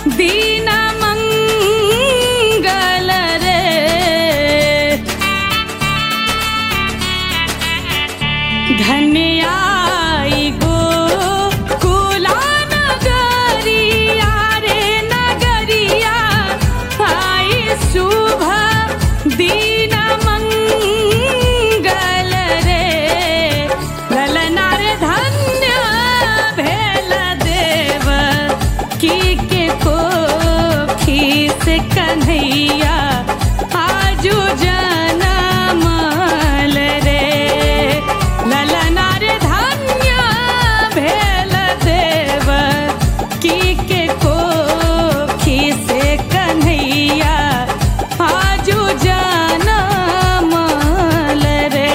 दीन मंगल रे। धन्याई गोकुला नगरिया रे नगरिया आई शुभ दीन मंगल रे। ललना रे धन्य भेल देव की के कोखी से कन्हैया आजू जनमल रे। ललना रे धन्य भेल देव की के कोखी से कन्हैया आजू जनमल रे।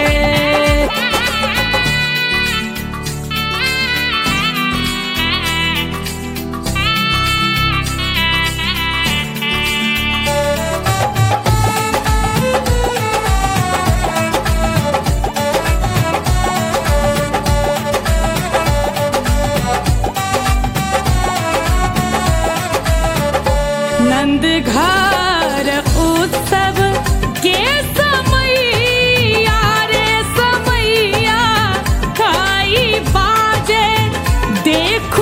नंद घर उत्सव के समैया रे समैया आई बाजे देखू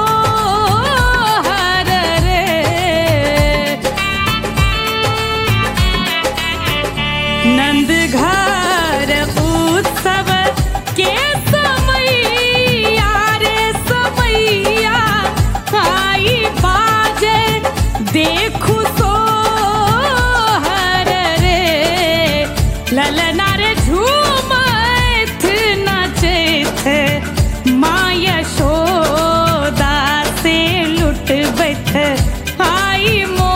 सोहर रे। नंद घर उत्सव के समैया रे समैया आई बाजे देखू सोहर रे। ललना रे झूमत नचैत माँ यशोदा से लुटबैत आई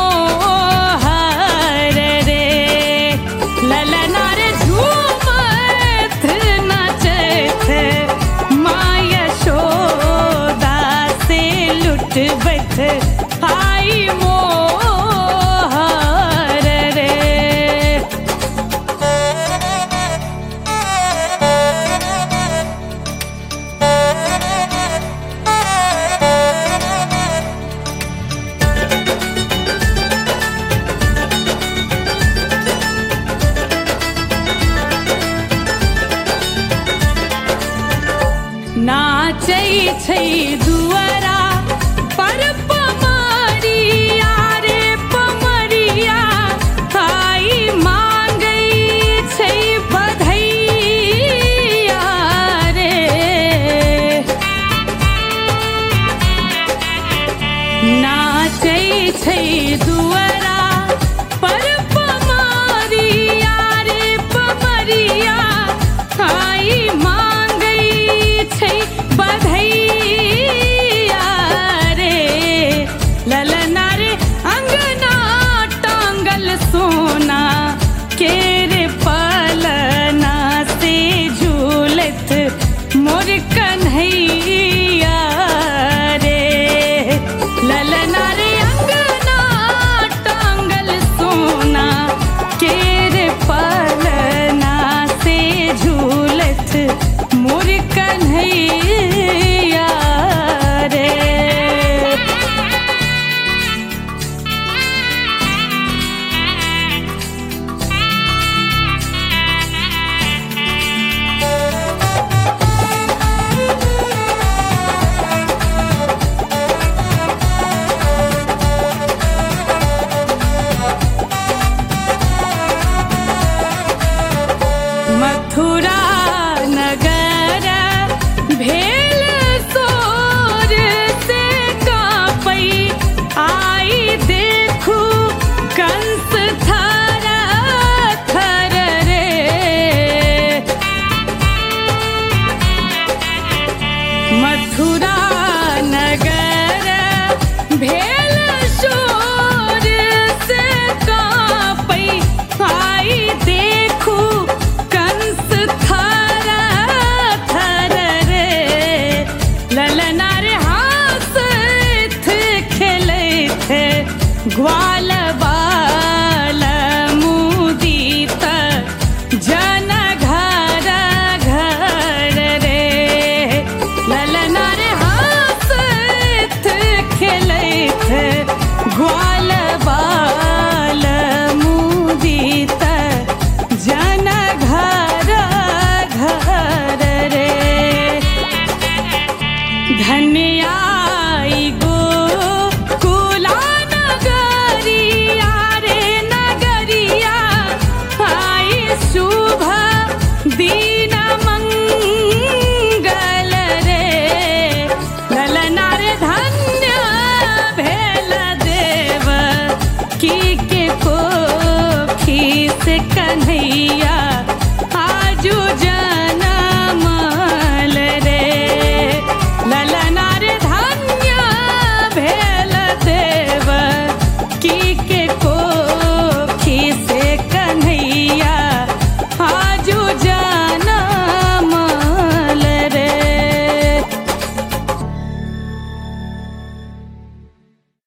मोहर रे। ललना रे झूमत नचैत माँ यशोदा से लुटबैत आई मोहर रे। नाचै छै दुअरा पर पमरिया रे पमरिया आई मांगै छै बधैया रे। नाचै छै दुअरा पर पमरिया रे पमरिया आई मांगै छै बधैया रे। ललना रे अंगना टांगल सोना के रे पलना से झूलत मोर कन्हैया रे। ललना रे अंगना टांगल सोना के रे पलना से झूलत मोर कन्हैया रे। मथुरा नगर भेल सोर से कापै आई देखू कंस थर थर रे। मथुरा नगर भेल सोर से कापै आई देखू कंस थर थर रे। ललना रे हंसैत खेलैत ग्वाल बाल मुदीत जन घर घर रे। ललना रे हंसैत खेलैत ग्वाल